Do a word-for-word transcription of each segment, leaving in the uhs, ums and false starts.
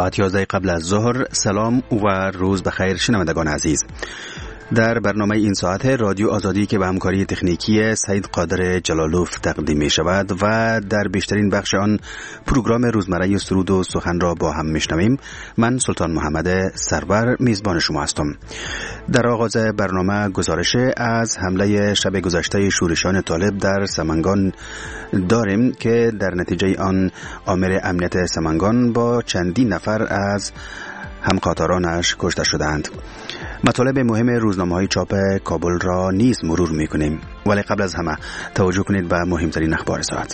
ساعت یازده قبل از ظهر. سلام و روز بخیر شنوندگان عزیز. در برنامه این ساعت رادیو آزادی که به همکاری تکنیکی سید قادر جلالوف تقدیم می شود و در بیشترین بخش آن پروگرام روزمره سرود و سخن را با هم میشنویم. من سلطان محمد سرور میزبان شما هستم. در آغاز برنامه گزارش از حمله شب گذشته شورشیان طالب در سمنگان داریم که در نتیجه آن آمر امنیت سمنگان با چندین نفر از همکارانش کشته شدند. مطالب مهم روزنامه‌های چاپ کابل را نیز مرور می‌کنیم، ولی قبل از همه توجه کنید به مهمترین اخبار ساعت.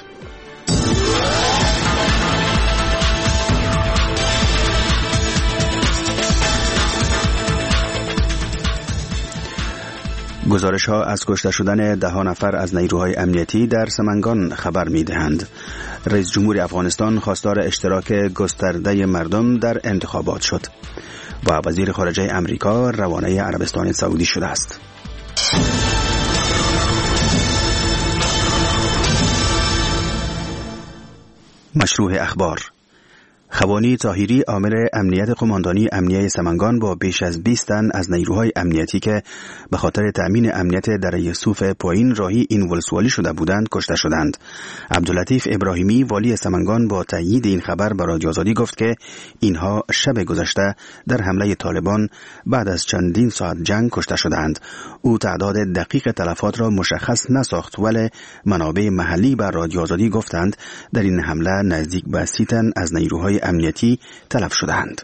گزارش ها از کشته شدن ده ها نفر از نیروهای امنیتی در سمنگان خبر می دهند. رئیس جمهور افغانستان خواستار اشتراک گسترده مردم در انتخابات شد و وزیر خارجه امریکا روانه عربستان سعودی شده است. مشروع اخبار. خوانی طاهری عامل امنیت قماندانی امنیه سمنگان با بیش از بیست تن از نیروهای امنیتی که به خاطر تأمین امنیت دره یوسف پایین راهی این ولسوالی شده بودند کشته شدند. عبداللطیف ابراهیمی والی سمنگان با تایید این خبر به رادیو آزادی گفت که اینها شب گذشته در حمله طالبان بعد از چندین ساعت جنگ کشته شدند. او تعداد دقیق تلفات را مشخص نساخت، ولی منابع محلی به رادیو آزادی گفتند در این حمله نزدیک به سی تن از نیروهای امنیتی تلف شدند.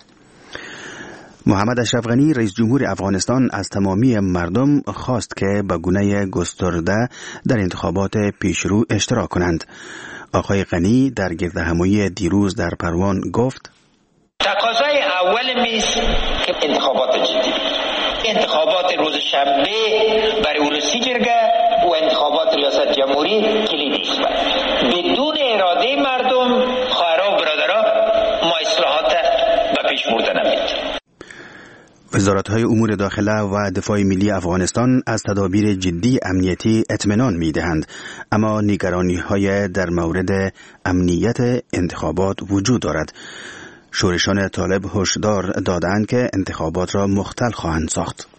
محمد اشرف غنی رئیس جمهور افغانستان از تمامی مردم خواست که به گونه گسترده در انتخابات پیشرو اشتراک کنند. آقای غنی در گردهمایی دیروز در پروان گفت: تقاضای اول میز که انتخابات جدی، انتخابات روز شنبه برای ولسی جرگه و انتخابات ریاست جمهوری کلیدی است. بدون اراده مردم، خواهران و برادران، ما اصلاحات به پیش بردن نمی‌تونیم. وزارت‌های امور داخله و دفاع ملی افغانستان از تدابیر جدی امنیتی اطمینان می‌دهند، اما نگرانی‌های در مورد امنیت انتخابات وجود دارد. شورشیان طالب هشدار دادند که انتخابات را مختل خواهند ساخت.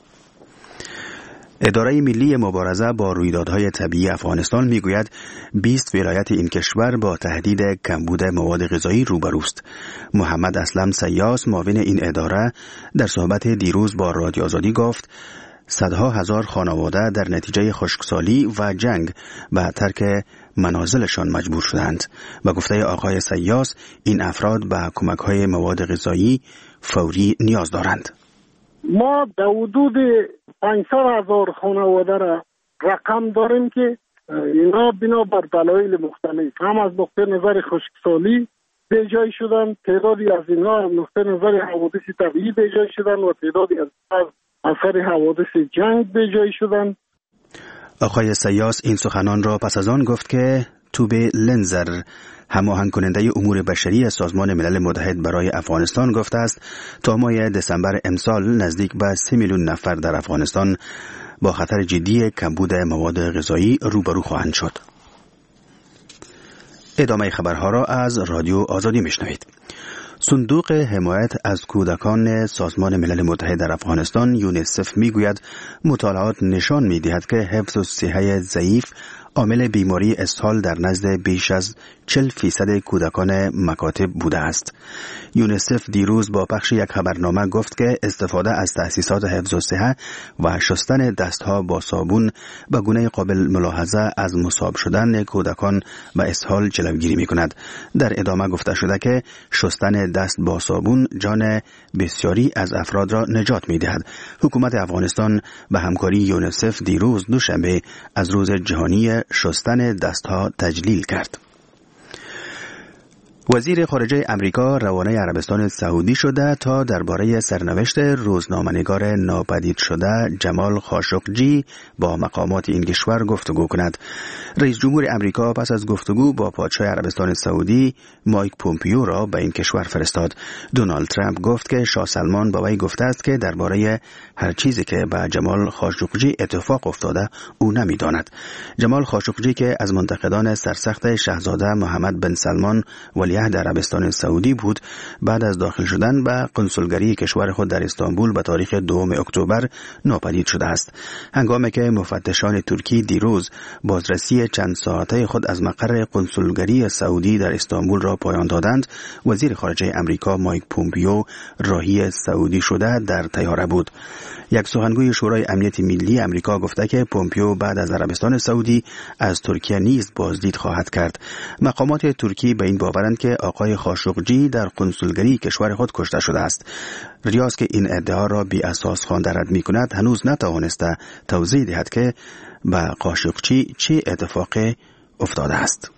اداره ملی مبارزه با رویدادهای طبیعی افغانستان میگوید بیست ولایت این کشور با تهدید کمبود مواد غذایی روبروست. محمد اسلم سیاس معاون این اداره در صحبت دیروز با رادیو آزادی گفت صدها هزار خانواده در نتیجه خشکسالی و جنگ به ترک منازلشان مجبور شدند. به گفته آقای سیاس این افراد به کمک‌های مواد غذایی فوری نیاز دارند. ما در حدود پانصد هزار خانواده را رقم داریم که اینا بنا بر دلایل مختلف هم از نقطه نظر خشکسالی به جای شدن، تعدادی از اینها از نقطه نظر حوادث طبیعی به جای شدن و تعدادی از اثر حوادث جنگ به جای شدن. آقای سیاس این سخنان را پس از آن گفت که توبه لنزر هماهنگ کننده امور بشری سازمان ملل متحد برای افغانستان گفته است تا ماه دسامبر امسال نزدیک به سه میلیون نفر در افغانستان با خطر جدی کمبود مواد غذایی روبرو خواهند شد. ادامه خبرها را از رادیو آزادی میشنوید. صندوق حمایت از کودکان سازمان ملل متحد در افغانستان یونیسف میگوید مطالعات نشان میدهد که حفظ الصحه ضعیف عامل بیماری اسهال در نزد بیش از چهل فیصد کودکان مکاتب بوده است. یونیسف دیروز با پخش یک خبرنامه گفت که استفاده از تأسیسات حفظ الصحه و شستن دستها با صابون به گونه قابل ملاحظه از مصاب شدن کودکان به اسهال جلوگیری می‌کند. در ادامه گفته شده که شستن دست با صابون جان بسیاری از افراد را نجات می‌دهد. حکومت افغانستان به همکاری یونیسف دیروز دوشنبه از روز جهانی شستن دستها تجلیل کرد. وزیر خارجه امریکا روانه عربستان سعودی شده تا درباره سرنوشت روزنامه‌نگار ناپدید شده جمال خاشقجی با مقامات این کشور گفتگو کند. رئیس جمهور امریکا پس از گفتگو با پادشاه عربستان سعودی مایک پومپیو را به این کشور فرستاد. دونالد ترامپ گفت که شاه سلمان با وی گفته است که درباره هر چیزی که به جمال خاشقجی اتفاق افتاده او نمی‌داند. جمال خاشقجی که از منتقدان سرسخت شاهزاده محمد بن سلمان ولی نگه در عربستان سعودی بود بعد از داخل شدن به قنصلگری کشور خود در استانبول به تاریخ دوم اکتبر ناپدید شده است. هنگامی که مفتشان ترکی دیروز بازرسی چند ساعته خود از مقر قنصلگری سعودی در استانبول را پایان دادند، وزیر خارجه امریکا مایک پومپیو راهی سعودی شده در طیاره بود. یک سخنگوی شورای امنیت ملی امریکا گفته که پومپیو بعد از عربستان سعودی از ترکیه نیز بازدید خواهد کرد. مقامات ترکی به این باورند که آقای خاشقجی در قنصلگری کشور خود کشته شده است. ریاض که این ادعا را بی اساس خوانده رد می کند، هنوز نتوانسته توضیح دهد که به خاشقجی چه اتفاقی افتاده است.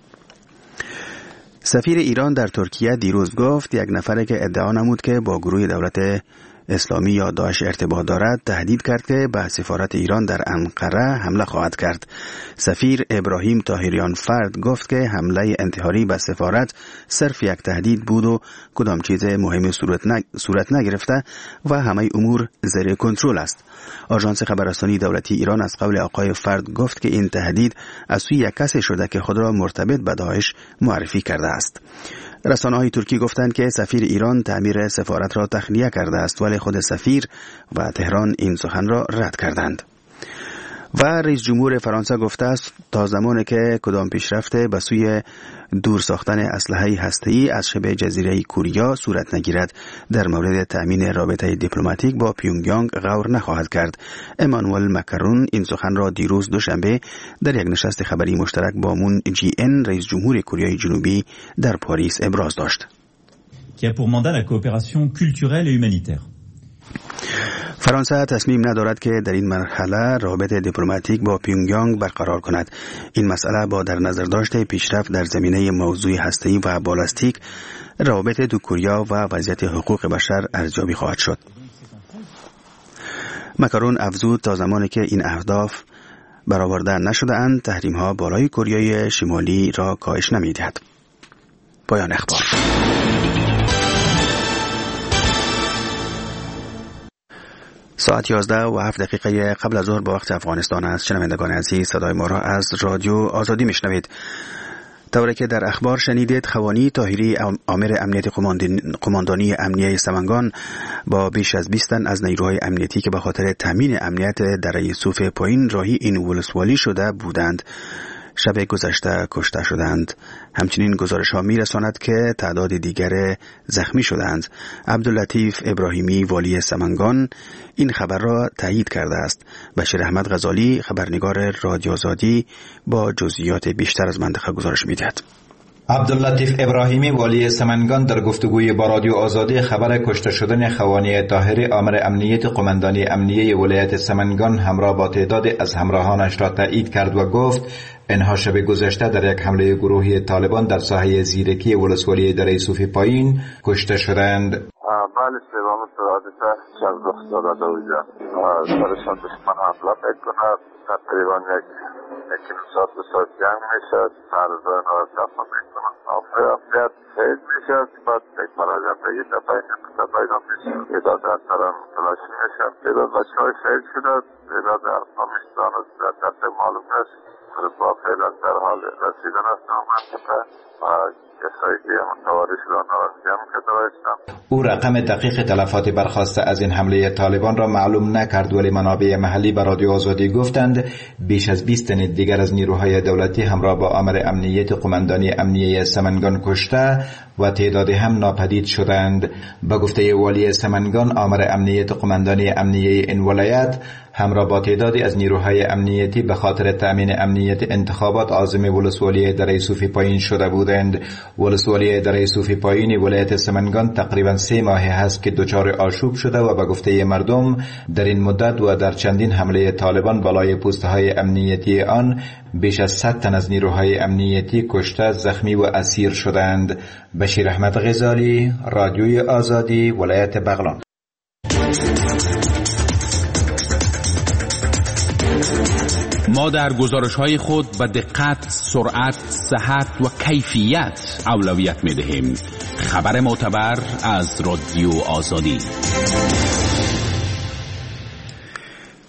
سفیر ایران در ترکیه دیروز گفت یک نفر که ادعا نمود که با گروه دولت اسلامی یا داعش ارتباط دارد تهدید کرد که به سفارت ایران در انقره حمله خواهد کرد. سفیر ابراهیم طاهریان فرد گفت که حمله انتحاری به سفارت صرف یک تهدید بود و کدام چیز مهمی صورت, نگ... صورت نگرفته و همه امور زیر کنترل است. آژانس خبررسانی دولتی ایران از قول آقای فرد گفت که این تهدید از سوی یک کسی شده که خود را مرتبط به داعش معرفی کرده است. رسانه‌های ترکی گفتند که سفیر ایران تعمیر سفارت را تخلیه کرده است، ولی خود سفیر و تهران این سخن را رد کردند. و رئیس جمهور فرانسه گفته است تا زمانی که کدام پیشرفته به سوی دور ساختن اسلحه هسته‌ای از شبه جزیره کوریا صورت نگیرد، در مورد تأمین رابطه دیپلماتیک با پیونگیانگ غور نخواهد کرد. امانوئل مکرون این سخن را دیروز دوشنبه در یک نشست خبری مشترک با مون جی ان رئیس جمهور کره جنوبی در پاریس ابراز داشت. qui a pour mandat la coopération culturelle et humanitaire. فرانسه تصمیم ندارد که در این مرحله روابط دیپلماتیک با پیونگیانگ برقرار کند. این مسئله با در نظر داشته پیشرفت در زمینه موضوع هسته‌ای و بالستیک، روابط دو کره و وضعیت حقوق بشر ارزیابی خواهد شد. مکرون افزود تا زمانی که این اهداف برآورده نشده اند، تحریم ها بالای کره شمالی را کاهش نمی‌دهد. پایان اخبار. ساعت یازده و هفت دقیقه قبل از ظهر به وقت افغانستان است. شنوندگان عزیز، صدای ما را از رادیو آزادی میشنوید. طوری که در اخبار شنیدید، خوانی طاهری آمر امنیت قماندانی امنیه سمنگان با بیش از بیست تن از نیروهای امنیتی که به خاطر تامین امنیت در یوسف پایین راهی این ولسوالی شده بودند، شب گذشته کشته شدند. همچنین گزارش ها می رساند که تعداد دیگر زخمی شدند. عبداللطیف ابراهیمی والی سمنگان این خبر را تایید کرده است. بشیر احمد غزالی خبرنگار رادیو آزادی با جزئیات بیشتر از منطقه گزارش می دهد. عبداللطیف ابراهیمی والی سمنگان در گفتگوی با رادیو آزادی خبر کشته شدن خوانی طاهری آمر امنیت قماندانی امنیه ولایت سمنگان همراه با تعداد از همراهانش را تایید کرد و گفت اینها شب گذشته در یک حمله گروهی طالبان در ساحه زیرکی ولسوالی دره یوسف پایین کشته شدند. بله، سوام حادثه شب رخ داده اونجا سرشان دشمن حمله میکند. تقریبا یک یک ساعت دو ساعت جنگ میشد. فرزان را دفع میکنند. امنیت شهید میشد. بعد یک مراجعه بگید دفعه نکته پیدا میشد. ایداد اثران تلاشی میشد. ایداد بچه های شهید شدند. ایداد ارقامشتان در دفعه معلوم است. با فعلا در حال رسیدن است منطقه و کسایی که متواری شدن را جمع کرده باشند. او رقم دقیق تلفات برخواسته از این حمله طالبان را معلوم نکرد، ولی منابع محلی به رادیو آزادی گفتند بیش از بیست تن دیگر از نیروهای دولتی همراه با آمر امنیت قماندانی امنیه سمنگان کشته و تعدادی هم ناپدید شدند. به گفته والی سمنگان، آمر امنیت قماندانی امنیه این ولایت همراه با تعدادی از نیروهای امنیتی به خاطر تأمین امنیت انتخابات عازم ولسوالی دره یوسف پایین شده بودند. ولسوالی دره یوسف پایین ولایت سمنگان تقریبا سه ماه هست که دچار آشوب شده و به گفته مردم در این مدت و در چندین حمله طالبان بالای پوستهای امنیتی آن بیش از صد تن از نیروهای امنیتی کشته، زخمی و اسیر شدند. بشیر احمد غزالی، رادیوی آزادی، ولایت بغلان. ما در گزارش‌های خود به دقت، سرعت، صحت و کیفیت اولویت می‌دهیم. خبر معتبر از رادیو آزادی.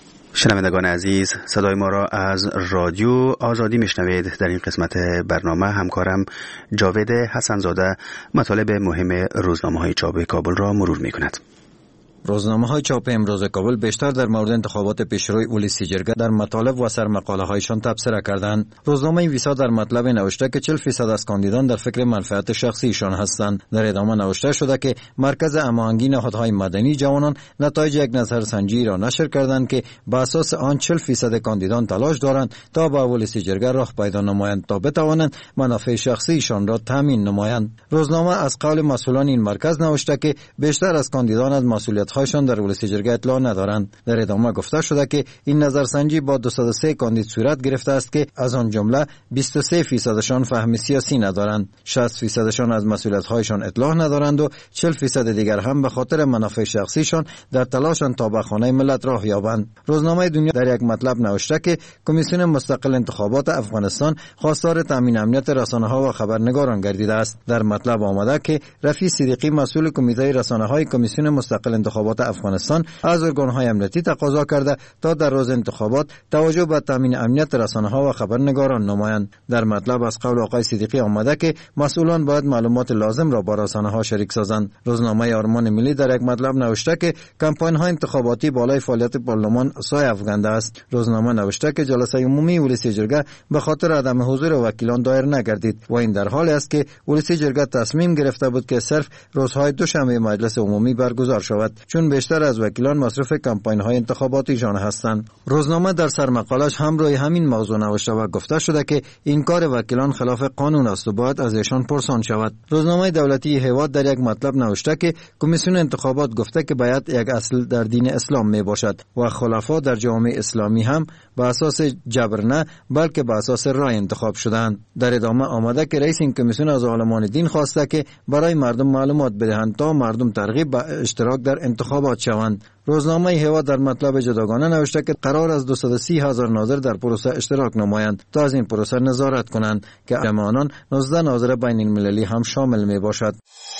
شنوندگان عزیز، صدای ما را از رادیو آزادی میشنوید. در این قسمت برنامه همکارم جاوید حسنزاده مطالب مهم روزنامه‌های چاپ کابل را مرور می‌کند. روزنامه‌های چاپ امروز کابل بیشتر در مورد انتخابات پیشروی ولسی جرگه در مطالب و سرمقاله‌هایشان تبصره کردند. روزنامه ویسا در مطلب نوشته که چهل درصد از کاندیدان در فکر منفعت شخصیشان هستند. در ادامه نوشته شده که مرکز هماهنگی نهادهای مدنی جوانان نتایج یک نظرسنجی را نشر کردند که بر اساس آن چهل درصد کاندیدان تلاش دارند تا به ولسی جرگه راه پیدا نمایند تا بتوانند منافع شخصیشان را تامین نمایند. روزنامه از قول مسئولان این مرکز نوشته که بیشتر از کاندیدان از مسئولیت هایشان در ولسی جرگه اطلاع ندارند. در ادامه گفته شده که این نظرسنجی با دویست و سه کاندید صورت گرفته است که از آن جمله بیست و سه درصدشان فهم سیاسی ندارند، شصت درصدشان از مسئولیت هایشان اطلاع ندارند و چهل درصد دیگر هم به خاطر منافع شخصیشان در تلاشند تا به خانه ملت راه یابند. روزنامه دنیا در یک مطلب نوشته که کمیسیون مستقل انتخابات افغانستان خواستار تامین امنیت رسانه‌ها و خبرنگاران گردیده است. در مطلب آمده که رفیع صدیقی مسئول کمیته رسانه‌های کمیسیون مستقل انتخابات افغانستان از ارگان‌های امنیتی تقاضا کرده تا در روز انتخابات توجه به تامین امنیت رسانه‌ها و خبرنگاران نمایند. در مطلب از قول آقای صدیقی آمده که مسئولان باید معلومات لازم را با رسانه‌ها شریک سازند. روزنامه آرمان ملی در یک مطلب نوشته که کمپاین‌های انتخاباتی بالای فعالیت پارلمان سایه افکنده است. روزنامه نوشته که جلسه عمومی ولسی جرگه به خاطر عدم حضور وکیلان دایر نگردید و این در حالی است که ولسی جرگه تصمیم گرفته بود که صرف روزهای دوشنبه مجلس عمومی برگزار شود، چون بیشتر از وکیلان مصرف کمپاین‌های انتخاباتیشان هستند. روزنامه در سرمقالش هم روی همین موضوع نوشته و گفته شده که این کار وکیلان خلاف قانون است و باید از ایشان پرسان شود. روزنامه دولتی هیواد در یک مطلب نوشته که کمیسیون انتخابات گفته که باید یک اصل در دین اسلام می باشد و خلفا در جامعه اسلامی هم به اساس جبر نه بلکه به اساس رای انتخاب شدند. در ادامه آمده که رئیس این کمیسیون از عالمان دین خواسته که برای مردم معلومات بدهند تا مردم ترغیب به اشتراک در انتخابات شوند. روزنامه هیوا در مطلب جداگانه نوشته که قرار از دویست و سی هزار ناظر در پروسه اشتراک نمایند تا از این پروسه نظارت کنند که جمع آنان نوزده ناظر بین المللی هم شامل می باشد.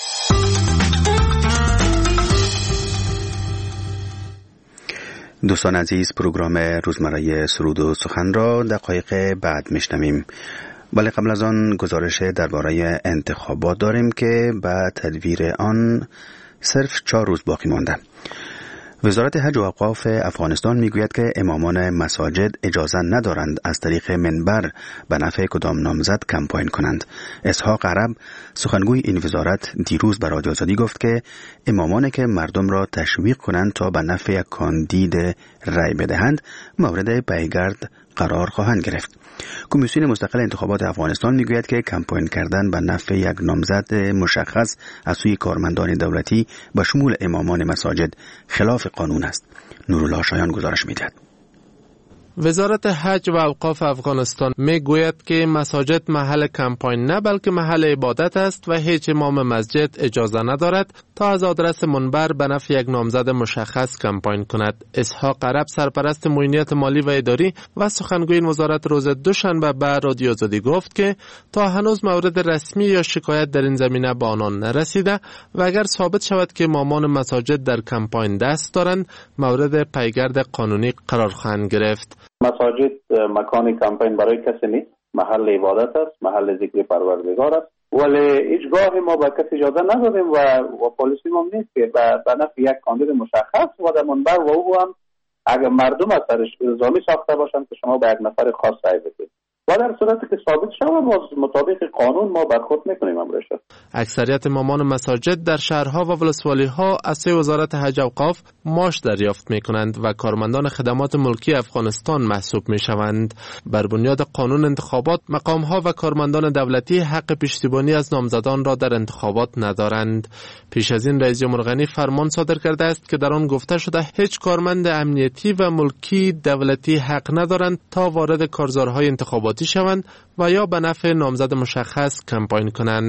دوستان عزیز، پروگرام روزمره سرود و سخن را دقایق بعد میشنویم. ولی قبل از آن گزارش درباره انتخابات داریم که به تدویر آن صرف چهار روز باقی مانده. وزارت حج و اوقاف افغانستان میگوید که امامان مساجد اجازه ندارند از طریق منبر به نفع کدام نامزد کمپاین کنند. اسحاق عرب سخنگوی این وزارت دیروز به رادیو آزادی گفت که امامانی که مردم را تشویق کنند تا به نفع یک کاندید رای بدهند مورد پیگرد قرار خواهند گرفت. کمیسیون مستقل انتخابات افغانستان میگوید که کمپاین کردن به نفع یک نامزد مشخص از سوی کارمندان دولتی به شمول امامان مساجد خلاف قانون است. نورالله شایان گزارش میدهد. وزارت حج و اوقاف افغانستان می گوید که مساجد محل کمپاین نه بلکه محل عبادت است و هیچ امام مسجد اجازه ندارد تا از آدرس منبر به نفع یک نامزد مشخص کمپاین کند. اسحاق عرب سرپرست معینیت مالی و اداری و سخنگوی این وزارت روز دوشنبه به رادیو آزادی گفت که تا هنوز مورد رسمی یا شکایت در این زمینه به آنان نرسیده و اگر ثابت شود که امامان مساجد در کمپاین دست دارند مورد پیگرد قانونی قرار خواهند گرفت. مساجد مکان کمپین برای کسی نیست، محل عبادت است، محل ذکر پروردگار است، ولی هیچگاه ما به کسی اجازه ندادیم و و پالیسی ما نیست که به نفع یک کاندید مشخص و در منبر و او هم اگر مردم از سرش الزامی ساخته باشند که شما به یک نفر خاص رای بدید و در صورتی که ثابت شود مطابق قانون ما برخورد میکنیم امرش. اکثریت امامان مساجد در شهرها و ولسوالی‌ها از سوی وزارت حج و اوقاف معاش دریافت میکنند و کارمندان خدمات ملکی افغانستان محسوب میشوند. بر بنیاد قانون انتخابات مقامها و کارمندان دولتی حق پشتیبانی از نامزدان را در انتخابات ندارند. پیش از این رئیس جمهور غنی فرمان صادر کرده است که در آن گفته شده هیچ کارمند امنیتی و ملکی دولتی حق ندارند تا وارد کارزارهای انتخاباتی شوند و یا به نفع نامزد مشخص کمپاین کنند.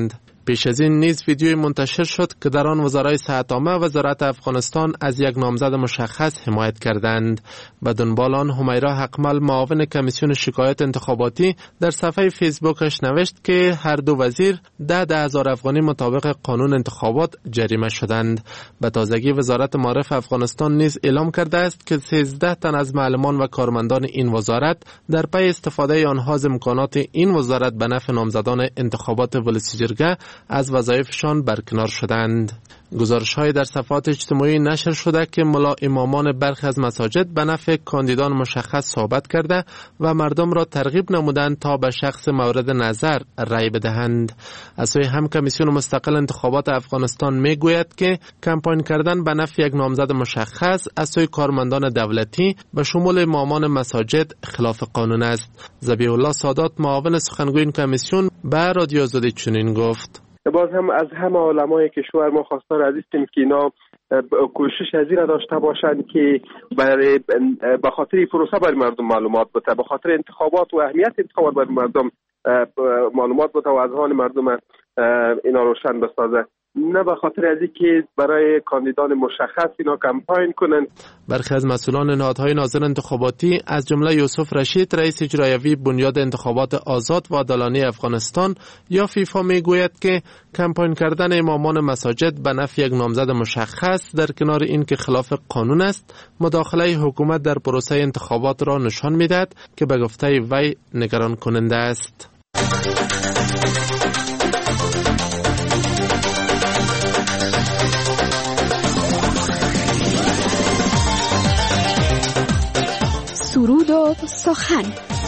پیش از این نیز ویدیوی منتشر شد که در آن وزرای صحت عامه و وزارت افغانستان از یک نامزد مشخص حمایت کردند. به دنبال آن همیرا حقمل معاون کمیسیون شکایات انتخاباتی در صفحه فیسبوکش نوشت که هر دو وزیر ده ده هزار افغانی مطابق قانون انتخابات جریمه شدند. به تازگی وزارت معارف افغانستان نیز اعلام کرده است که سیزده تن از معلمان و کارمندان این وزارت در پی استفاده آنها از امکانات این وزارت به نفع نامزدان انتخابات ولسی جرگه از وظایفشان برکنار شدند. گزارش‌های در صفحات اجتماعی نشر شده که ملا امامان برخی از مساجد به نفع کاندیدان مشخص صحبت کرده و مردم را ترغیب نمودند تا به شخص مورد نظر رأی بدهند. از سوی هم کمیسیون مستقل انتخابات افغانستان میگوید که کمپاین کردن به نفع یک نامزد مشخص از سوی کارمندان دولتی به شمول امامان مساجد خلاف قانون است. ذبیح الله سادات معاون سخنگوی این کمیسیون به رادیو آزادی چنین گفت: باز هم از همه علمای کشور ما خواستار عزیزیم که اینا کوشش از این داشته باشند که برای به خاطر پروسه برای مردم معلومات بده، به خاطر انتخابات و اهمیت انتخابات برای مردم معلومات بده و اذهان مردم اینا روشن بسازه، نه به خاطر از اینکه برای کاندیدان مشخص اینا کمپاین کنن. برخی از مسئولان نهادهای ناظر انتخاباتی از جمله یوسف رشید رئیس اجرایی بنیاد انتخابات آزاد و عادلانه افغانستان یا فیفا میگوید که کمپاین کردن امامان مساجد به نفع یک نامزد مشخص در کنار این که خلاف قانون است، مداخله حکومت در پروسه انتخابات را نشان میدهد که به گفته وی نگران کننده است. سرود و سخن.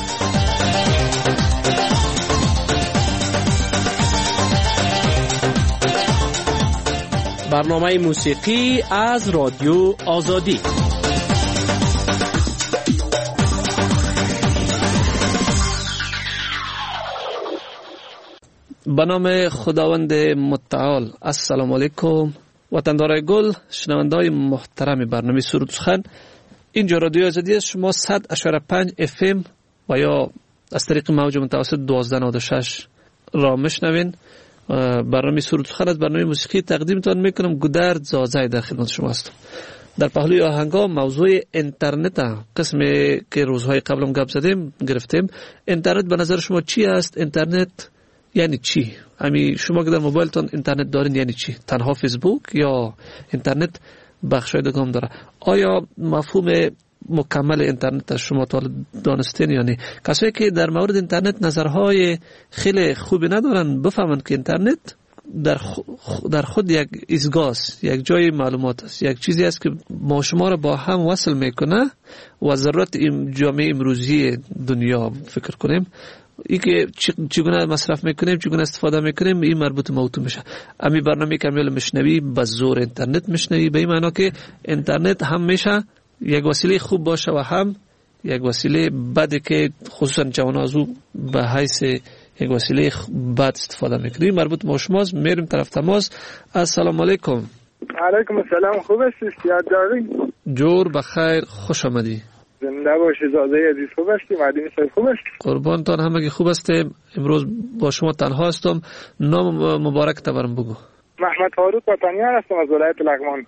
برنامه موسیقی از رادیو آزادی. به نام خداوند متعال. السلام علیکم وطندارای گل، شنونده‌های محترم برنامه سرود و سخن. اینجا رادیو آزادی است. شما صد و پنج اف ام و یا از طریق موج متوسط دوازده نود و شش را میشنوین. برنامه سرود و سخن از برنامه موسیقی تقدیمتان میکنم. گودرد زازای در خدمت شما هستم. در پهلوی آهنگا موضوع اینترنت، قسمی که روزهای قبلم گپ زدیم گرفتیم. اینترنت به نظر شما چی است؟ اینترنت یعنی چی؟ همین شما که در موبایلتان اینترنت دارین یعنی چی؟ تنها فیسبوک یا اینترنت بخشای دگام داره؟ آیا مفهوم مکمل اینترنت شما تا دانستین یا نه؟ کسایی که در مورد اینترنت نظرهای خیلی خوبی ندارن بفهمند که اینترنت در در خود یک ایستگاه است، یک جای معلومات است، یک چیزی است که ما شما را با هم وصل میکنه و ضرورت این جامعه امروزی دنیا فکر کنیم. ای که چگونه مصرف میکنیم، چگونه استفاده میکنیم، این مربوط به تو میشه. امی برنامه کامل مشنوی به زور اینترنت مشنوی، به این معنی که اینترنت هم میشه یک وسیله خوب باشه و هم یک وسیله بده که خصوصا جوان از او به حیث یک وسیله بد استفاده میکنیم. مربوط به شماست. میریم طرف تماس. السلام علیکم. علیکم السلام. خوب هستی؟ یاد داری؟ جور بخیر، خوش آمدی. زنده باشی زاده عزیز. خوب هستی؟ معدی صاحب خوب هستی؟ قربانتان، همگی خوب هستیم. امروز با شما تنها هستم. نام مبارک تبرم بگو. محمد فاروق وطنیار هستم از ولایت لغمان.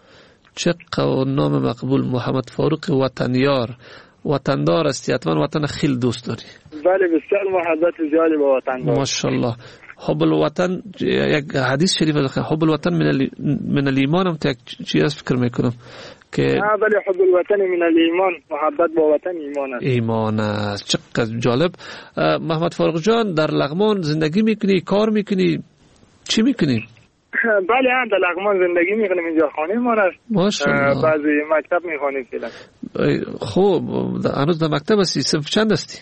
چقدر نام مقبول. محمد فاروق وطنیار. وطندار هستی، حتما وطن خیلی دوست داری. بله بسیار محبت زیادی با وطن دارم. ماشاءالله. حب الوطن یک حدیث شریف است. حب الوطن من ال... من الایمان. هم یک چیز فکر میکنم که نه، بله حب الوطن من الایمان. محبت با وطن ایمان است. ایمان است. چقدر جالب. محمد فاروق جان، در لغمان زندگی میکنی، کار میکنی، چی میکنی؟ بله هم در لغمان زندگی میکنیم. اینجا خانه ما است. ماشاءالله. بعضی مکتب میخوانیم فعلا. خوب. هنوز در مکتب هستی؟ صنف چند هستی؟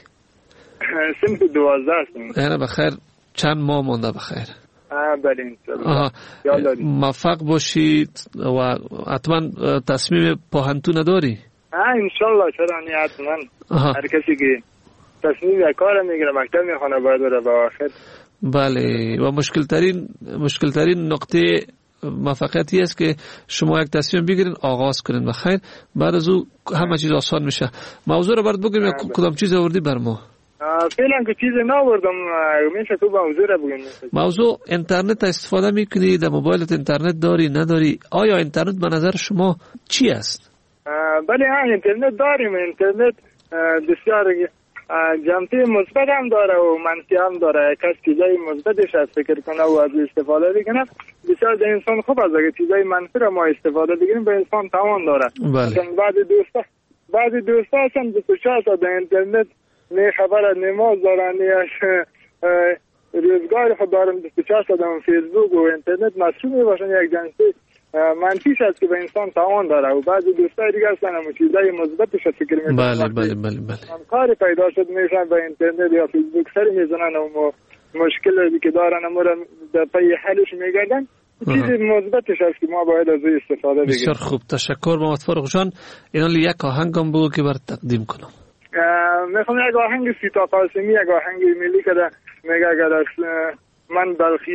صنف دوازده هستیم. یعنی بخیر چند ماه مونده بخیر. آه بله انشالله. موفق باشید و حتما تصمیم پاهنتون نداری؟ آه انشالله. چرا نه، حتما. هر کسی که تصمیم یک کار میگیره مکتب میخوانه باید بره با آخر. بله. و مشکل ترین مشکل ترین نقطه موفقیتی است که شما یک تصمیم بگیرین، آغاز کنین بخیر، بعد از او همه چیز آسان میشه. موضوع رو برات بگم یا کدام چیز آوردی بر ما؟ فعلا که چیزی ناوردم. میشه تو موضوع را بگین؟ موضوع اینترنت استفاده میکنی؟ در موبایلت اینترنت داری نداری؟ آیا اینترنت به نظر شما چی است؟ بله ها اینترنت داریم. اینترنت بسیار جنبه مثبت هم داره و منفی هم داره. کس چیزای مثبتش از فکر کنه و از استفاده بکنه بسیار در انسان خوب است. اگه چیزای منفی را ما استفاده بگیریم به انسان تاوان داره. بله. بعضی دوستا بعضی دوستا هستن بیست و چهار ساعت در اینترنت نه خبر نماز دارن نه روزگار خود دارن بیست و چهار ساعت در فیسبوک و اینترنت مصروف میباشن. یک جنبه منفیش است که به انسان تاوان داره و بعضی دوستای دیگه هستن هم چیزای مثبتش فکر میکنن. بله بله بله بله. کار پیدا شد میشن به اینترنت یا فیسبوک سر میزنن و مشکلی که دارن هم را در پی حلش میگردن. چیزی مثبتش است که ما باید از استفاده بگیریم. بسیار خوب، تشکر محمد فاروق جان. اینا یک آهنگم بگو که بر تقدیم کنم. میخوام یک آهنگ سیتا قاسمی، یک آهنگ ملی که میگه اگر از من بلخی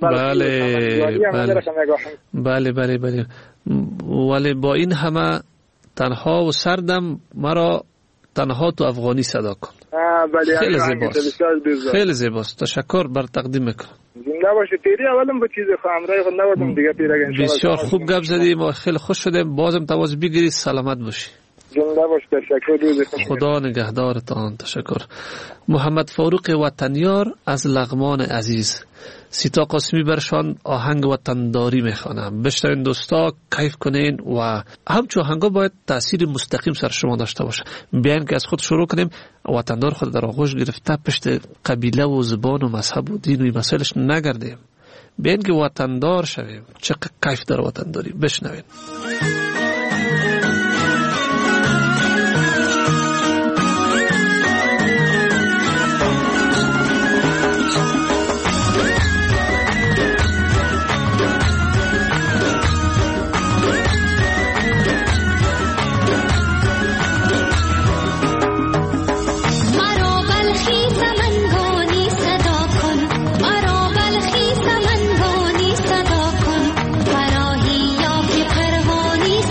بله بله بله بله ولی با این همه تنها و سردم مرا تنها تو افغانی صدا کن. بله خیلی زیباست، خیلی زیباست. تشکر بر تقدیم میکنم. زنده باشه. تیری اولم با چیز خامرای خود نوردم دیگه پیرگن. بسیار خوب گپ زدیم و خیلی خوش شدیم. بازم تواز بگیری. سلامت باشی. زنده باش. تشکر. خدا نگهدارتان. تشکر. محمد فاروق وطنیار از لغمان عزیز. سیتا قاسمی برشان آهنگ وطنداری میخوانم. بشنوین دوستا، کیف کنین و همچون آهنگا باید تأثیر مستقیم سر شما داشته باشه. بیاین که از خود شروع کنیم. وطندار خود در آغوش گرفته پشت قبیله و زبان و مذهب و دین و این مسائلش نگردیم. بیاین که وطندار شویم. چقدر کیف در وطنداری. بشنوین. فرهانی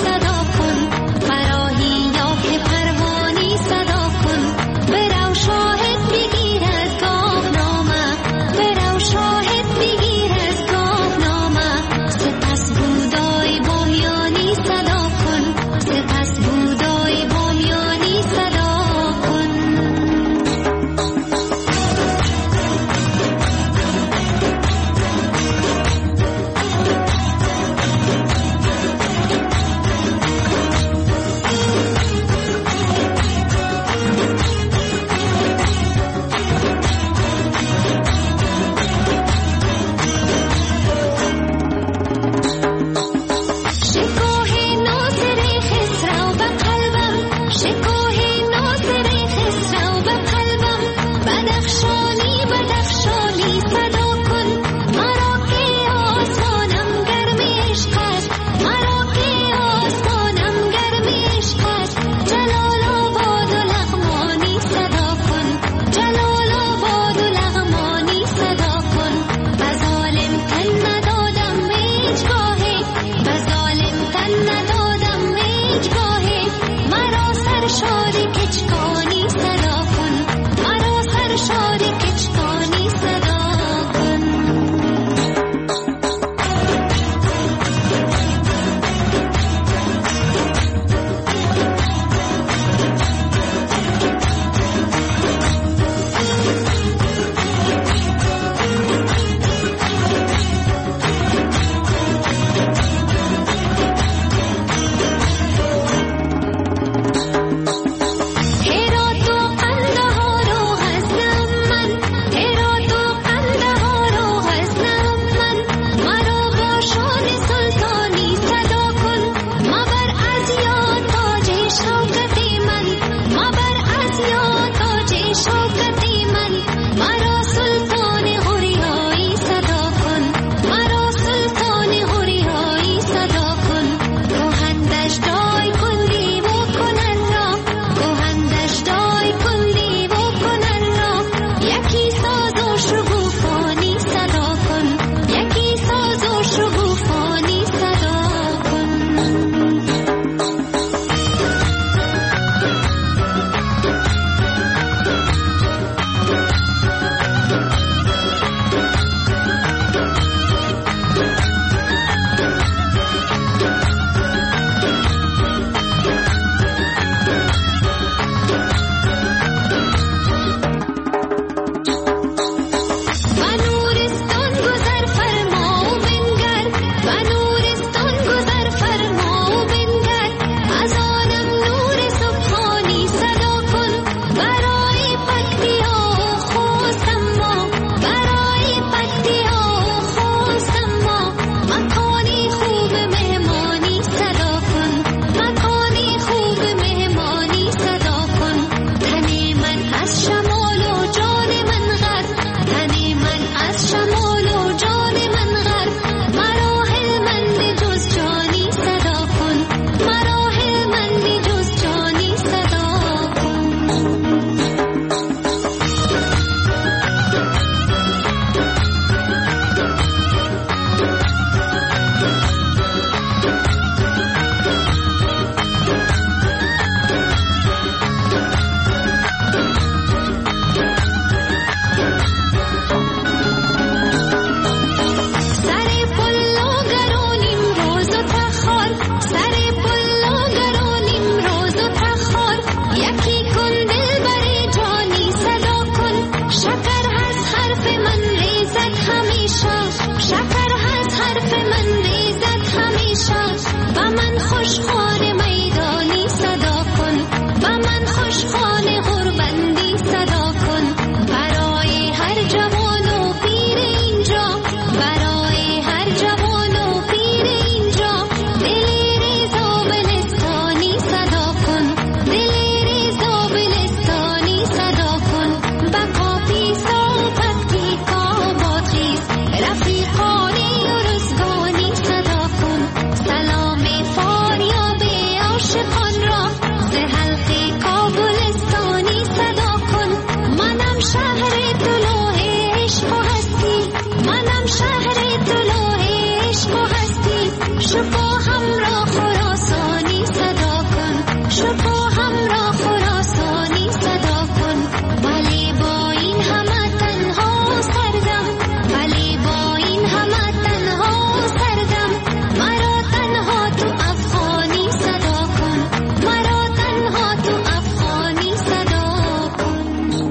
عشقان غربندی صدا کن برای هر جوان و پیر اینجا، برای هر جوان و پیر اینجا. دل رضا بلستانی صدا کن، دل رضا بلستانی صدا کن. بقا پیسا و پکتیکا بادغیس رفیقان یورزگانی صدا کن. سلام فاریاب عاشقان را ز حلقه کابلستانی صدا کن. منم شهر طلوع عشق و هستی، منم شهر طلوع عشق و هستی. شکوهم را خراسانی صدا کن، شکوهم را خراسانی صدا کن. ولی با این همه تنها سردم، ولی با این همه تنها سردم. مرا تنها تو افغانی صدا کن، مرا تنها تو افغانی صدا کن.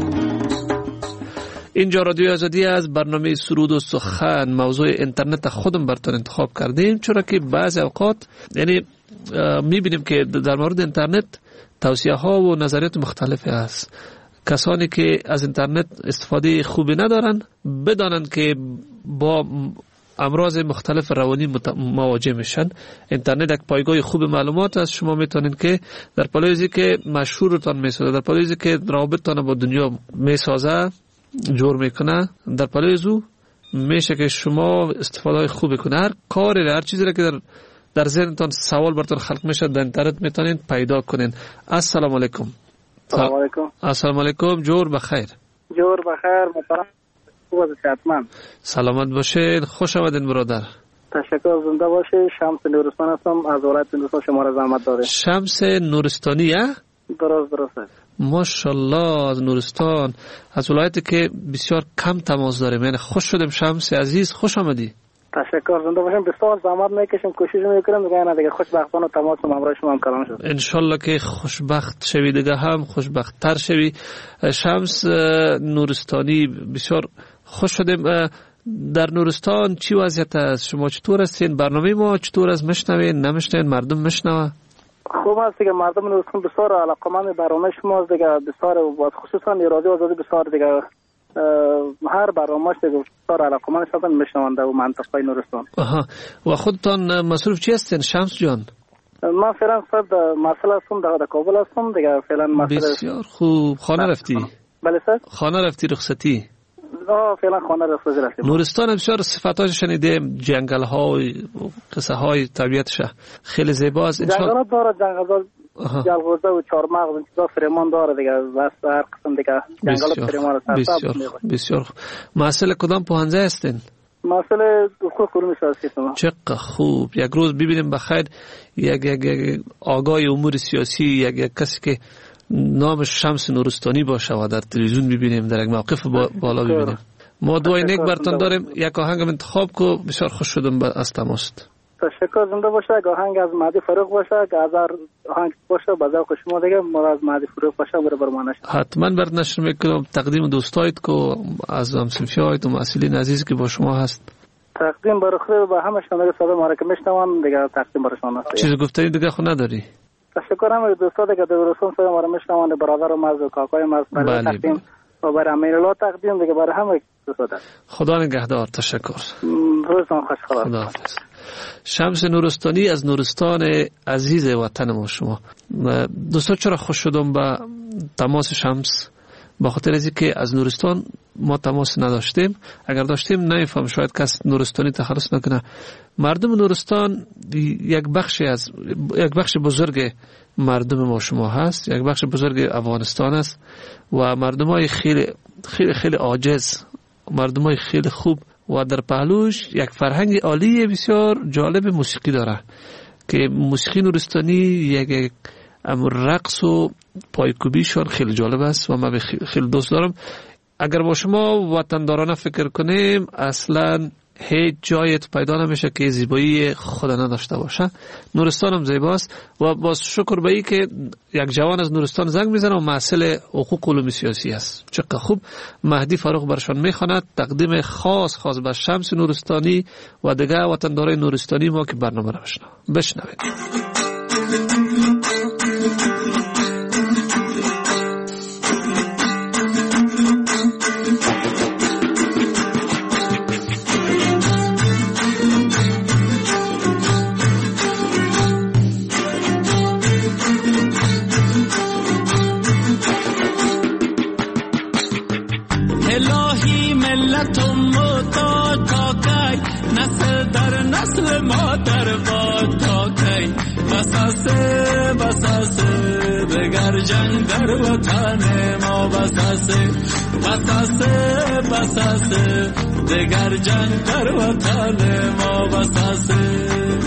اینجا رادیو آزادی از برنامه سرود و سخن موضوع اینترنت خودم براتون انتخاب کردیم، چرا که بعضی اوقات یعنی میبینیم که در مورد اینترنت توصیه ها و نظریات مختلفی هست. کسانی که از اینترنت استفاده خوبی ندارن بدانند که با امراض مختلف روانی مواجه میشن. اینترنت یک پایگاه خوب معلومات است. شما میتونید که در پالایزی که مشهورتان میسازه، در پالایزی که رابطتان با دنیا میسازه، جور میکنه، در پالایزو میشه که شما استفاده خوبی کنه. هر کاری هر چیزی را که در در ذهنتان سوال براتون خلق میشه در اینترنت میتونید پیدا کنین. السلام علیکم. السلام علیکم. السلام علیکم. جور بخیر. جور بخیر محترم. خوب صحتمند. سلامت باشید. خوش آمدین برادر. تشکر. زنده باشید. شمس نورستان هستم از ولایت هندوستان. شما را زحمت داره. شمس نورستانی اه؟ درست درست. ماشاءالله از نورستان، از ولایتی که بسیار کم تماس داریم. یعنی خوش شدیم شمس عزیز، خوش آمدی. تشکر. زنده باشیم. بسیار زحمت میکشیم، کوشش میکنیم دیگه. نه دیگه خوشبختانه تماس همراه شما هم کلام شد. ان شاء الله که خوشبخت شوی دیگه، هم خوشبخت تر شوی. شمس نورستانی، بسیار خوش شدیم. در نورستان چی وضعیت است؟ شما چطور هستین؟ برنامه ما چطور است؟ میشنوین نمیشنوین؟ مردم میشنوه؟ خوب است دیگه. مردم نورستان بسیار علاقه‌مند برنامه شما دیگه، بسیار خصوصا رادیو آزادی بسیار دیگه هر برنامه‌اش دیگه بسیار علاقه‌مند هستن میشنونده و منطقه نورستان. آها. و خودتان مصروف چی هستین شمس جان؟ من فعلا صاحب مسئله هستم در کابل هستم دیگه. فعلا مسئله بسیار خوب. خانه رفتی؟ بله سر. خانه رفتی رخصتی؟ آه فعلا خانه رخصتی رفتیم. نورستان بسیار صفاتاش شنیدیم، جنگل های قصه های طبیعتش خیلی زیباست. جنگلات داره، جنگلات جلغوزه و چهارمغز و چیزا فرمان داره دیگه. بس هر قسم دیگه جنگلات فرمان است. بسیار بسیار. مسئله کدام پوهنځی هستین؟ مسئله حقوق علوم سیاسی شما. چقدر خوب. یک روز ببینیم بخیر یک یک یک آگاه امور سیاسی، یک یک کسی که نامش شمس نورستانی باشه و در تلویزیون ببینیم، در یک موقف بالا ببینیم. ما دوای نیک براتون داریم. یک آهنگ انتخاب کو. بسیار خوش شدم از تماس. تشکر. زنده باشه. یک آهنگ از مهدی فاروق باشه که از هر آهنگ باشه با ذوق شما دیگه. ما از مهدی فاروق باشه برای برمانش حتما برات نشر میکنم. تقدیم دوستایت کو از همسنفیایت و مسئولین عزیز که با شما هست. تقدیم برای خود با همه شما صدا ما را که میشنوم دیگه. تقدیم برای شما است. چیز گفتنی دیگه خود نداری؟ تشکر. هم دوستا دیگه در رسون صدا ما را میشنوند، برادر و مرز و کاکای مرز برای تقدیم و برای امیر الله تقدیم دیگه برای همه دوستا. خدا نگهدار. تشکر. روزتون خوش. خدا. خدا حافظ. شمس نورستانی از نورستان عزیز وطن ما شما. دوستا چرا خوش شدم با تماس شمس؟ با خاطر از اینکه از نورستان ما تماس نداشتیم. اگر داشتیم نمیفهم شاید کس نورستانی تخلص نکنه. مردم نورستان یک بخشی از یک بخش بزرگ مردم ما شما هست، یک بخش بزرگ افغانستان است و مردمای خیلی خیلی خیلی عاجز، مردمای خیلی خوب و در پهلوش یک فرهنگ عالی بسیار جالب موسیقی داره که موسیقی نورستانی یک رقص و پایکوبیشان خیلی جالب است و من خیلی دوست دارم. اگر با شما وطندارانه فکر کنیم اصلا هیچ جایت پیدا نمیشه که زیبایی خود نداشته باشه. نورستان هم زیباست و باز شکر به این که یک جوان از نورستان زنگ میزنه و مسئله حقوق علوم سیاسی است. چقدر خوب. مهدی فاروق برشان میخواند. تقدیم خاص خاص به شمس نورستانی و دیگه وطندارای نورستانی ما که برنامه را بشنوید. ملت و محتاج تا کی، نسل در نسل ما در باد تا کی. بساسه بساسه دگر جنگ در وطن ما، بساسه بساسه بساسه دگر جنگ در وطن ما، بساسه.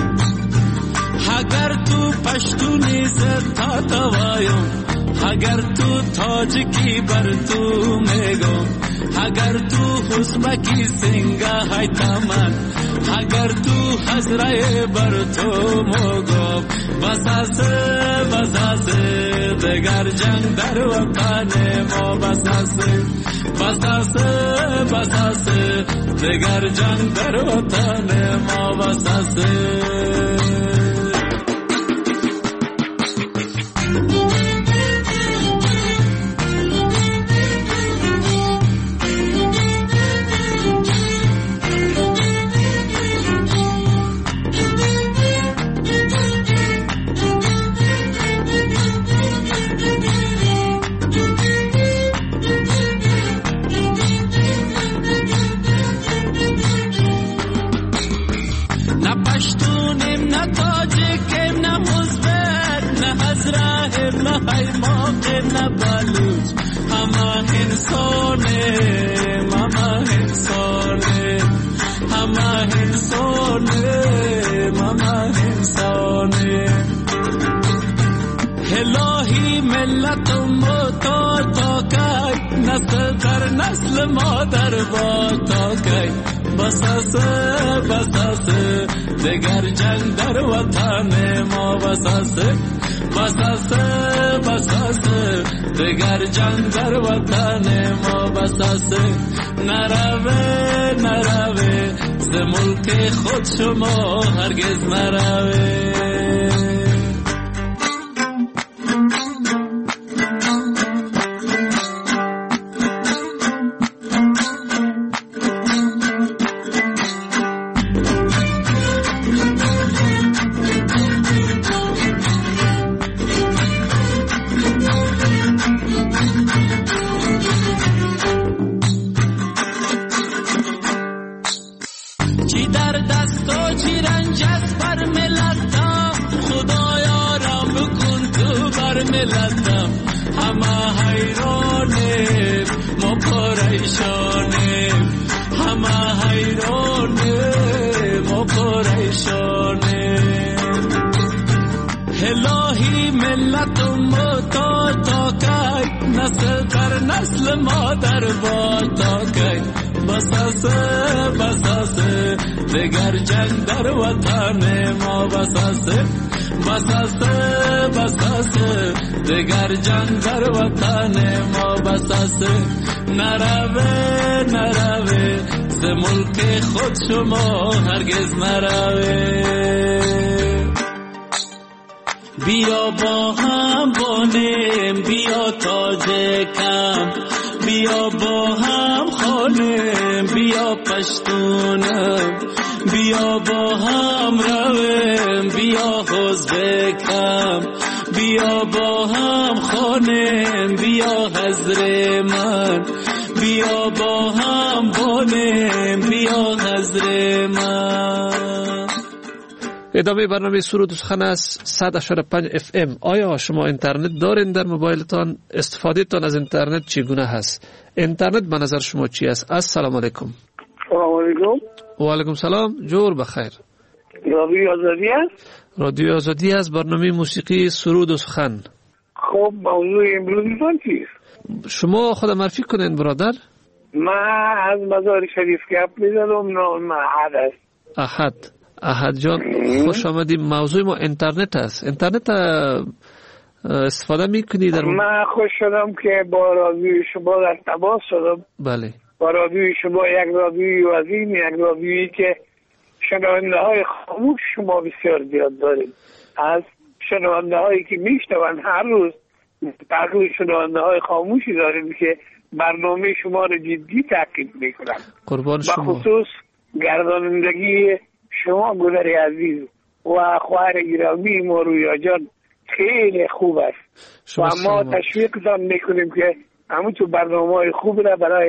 اگر تو پشتونی زتا توایم، اگر تو تاجکی بر تو میگم، اگر تو حسبکی سنگا های تمن، اگر تو حضره بر تو مگم. بساسه بساسه دگر جنگ در وطن ما، بساسه بساسه بساسه دگر جنگ در وطن ما، بساسه. الهی ملت و محتاج تا کی، نسل در نسل ما در باد تا کی. بساسه بساسه دگر جنگ در وطن ما، بساسه بساسه بساسه دگر جنگ در وطن ما، بساسه. نروه نروه ز ملک خود شما هرگز نروه. الهی ملت و محتاج تا کی، نسل در نسل ما در باد تا کی. بساسه بساسه دگر جنگ در وطن ما، بساسه بساسه بساسه دگر جنگ در وطن ما، بساسه. نروه نروه ز ملک خود شما هرگز نروه. بیا با هم بانیم بیا تاج کم، بیا با هم خانیم بیا پشتونم، بیا با هم رویم بیا حزب کم، بیا با هم خانیم بیا حضر من، بیا با هم بانیم بیا حضر من. ادامه برنامه سرود و سخن از صد و پنج اف ام. آیا شما اینترنت دارین در موبایلتان؟ استفاده تان از اینترنت چگونه هست؟ اینترنت به نظر شما چی است؟ السلام علیکم. سلام علیکم. و علیکم سلام. جور بخیر. رادیو آزادی است؟ رادیو آزادی است. برنامه موسیقی سرود و سخن. خب موضوع امروزتان چیست؟ شما خود معرفی کنین برادر. من از مزار شریف گپ می‌زدم. نام احد است. احد. احد جان خوش آمدیم. موضوع ما اینترنت است. اینترنت استفاده میکنی در من خوش شدم که با رادیوی شما در تماس شدم. بله. با رادیوی شما، یک رادیوی عظیم، یک رادیویی که شنونده های خاموش شما بسیار زیاد داریم. از شنونده هایی که میشنون هر روز تقریبا شنونده های خاموشی داریم که برنامه شما رو جدی تعقیب میکنن. قربان شما. بخصوص گردانندگی شما گلر عزیز و خواهر گرامی ما رویا جان خیلی خوب است و ما تشویقتان میکنیم که همون تو برنامه های خوب را برای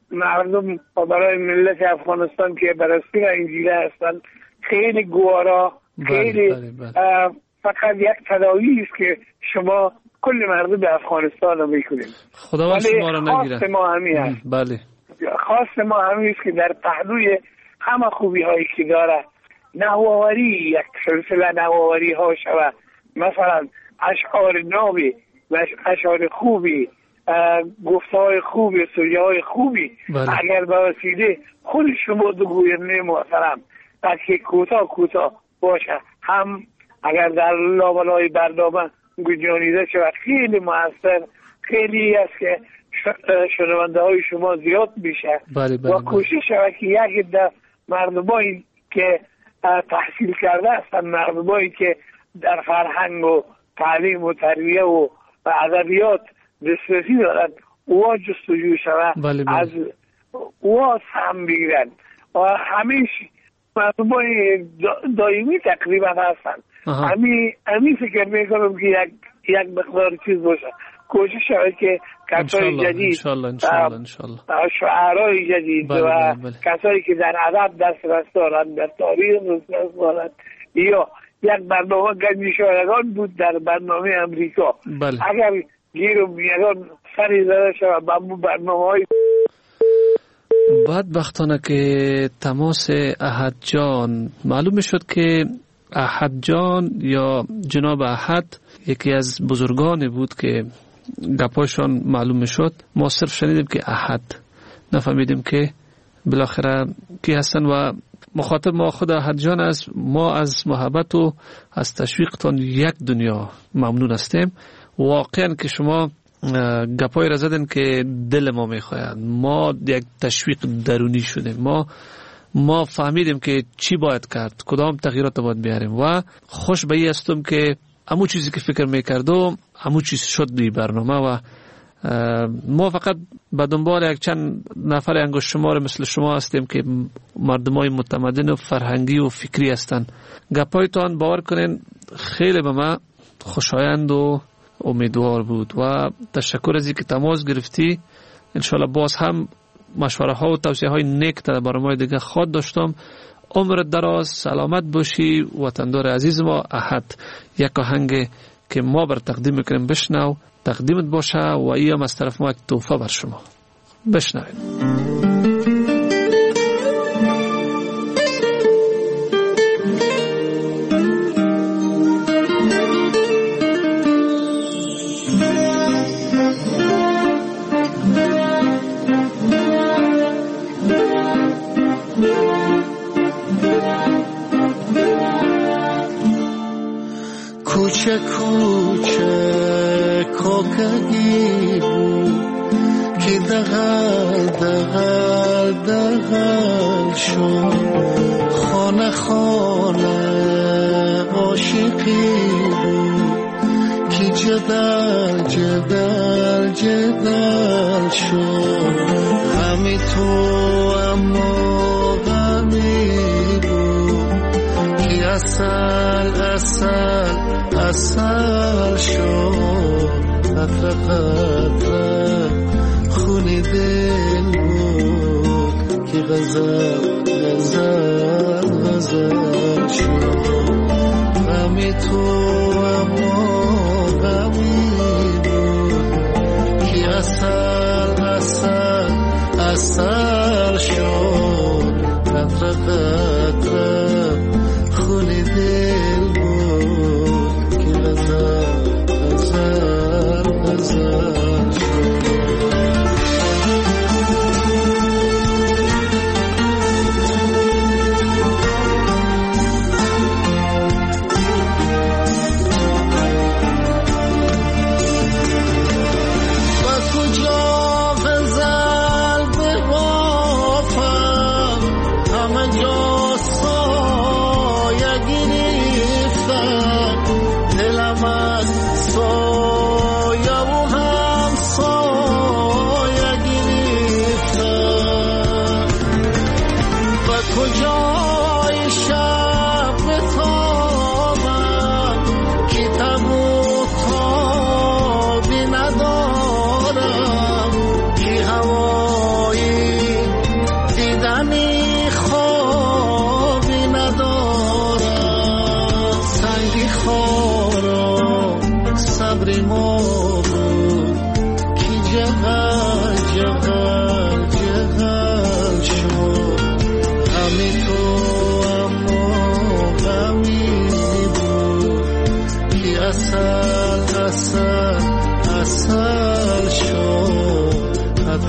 مردم و برای ملت افغانستان که برسپین انجیله هستند خیلی گوارا، خیلی بله بله بله. فقط یک تداوی است که شما کل مردم به افغانستان رو میکنید. خداوند شما رو نگیره. خواست ما همین است. بله. خواست ما همین است که در پهلوی همه خوبی هایی که داره نوآوری، یک سلسله نوآوری ها شود، مثلا اشعار نابی و اشعار خوبی، گفته های خوبی، سویه های خوبی بله. اگر به وسیله خود شما دو گوینده محترم بلکه کوتاه کوتاه باشه، هم اگر در لابلای برنامه گنجانیده شود خیلی موثر، خیلی است که شنونده های شما زیاد میشه بله بله و کوشش شود که یک عده مردمایی که تحصیل کرده هستند، مردمایی که در فرهنگ و تعلیم و تربیه و ادبیات دسترسی دارند اوها جستجو شود بله بله. از اوها سهم بگیرند و همیشه مردمای دائمی تقریبا هستند. همین همین فکر میکنم که یک یک مقدار چیز باشه، کوشش شود که کسای جدید انشالله انشالله انشالله شعرهای جدید بله و بله بله. کسایی که در ادب دسترس دارند، در تاریخ دسترس دارند، یا یک برنامه گنجی شایگان بود در برنامه امریکا بله. اگر گیر و میگان سری زده شود به برنامه های بدبختانه که تماس احد جان معلوم شد که احد جان یا جناب احد یکی از بزرگانی بود که گپاشان معلوم شد. ما صرف شنیدیم که احد، نفهمیدیم که بالاخره کی هستن و مخاطب ما خود احد جان است. ما از محبت و از تشویقتان یک دنیا ممنون هستیم. واقعا که شما گپای را زدن که دل ما میخواهد، ما یک تشویق درونی شدیم، ما ما فهمیدیم که چی باید کرد، کدام تغییرات باید بیاریم و خوش به این هستم که همون چیزی که فکر میکردم همون چیز شد دی برنامه و ما فقط به دنبال یک چند نفر انگشت شمار مثل شما هستیم که مردمای متمدن و فرهنگی و فکری هستند. گپایتان باور کنین خیلی به ما خوشایند و امیدوار بود و تشکر از اینکه تماس گرفتی. انشالله باز هم مشوره ها و توصیه های نیک در برنامه دیگه خواهد داشتم. عمرت دراز، سلامت باشی وطندار عزیز ما احد. یک آهنگ که ما بر تقدیم میکنیم بشنو، تقدیمت باشه و این هم از طرف ما یک تحفه بر شما. بشنوید. کوچه کوچه کوکگی بود که دغل دغل دغل شد، خانه خانه عاشقی بود که جدل جدل جدل شد، همی تو اما غمی بود که اصل اصل اصل شد، قطره قطره خونی دل بود که غزل غزل غزل شد، غمی تو اما غمی بود که اصل اصل اصل شد، قطره قطره خونی دل بود که غزل غزل غزل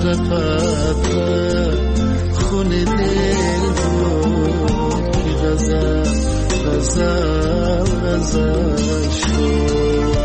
قطره قطره خون دل بود که غزل غزل غزل شد.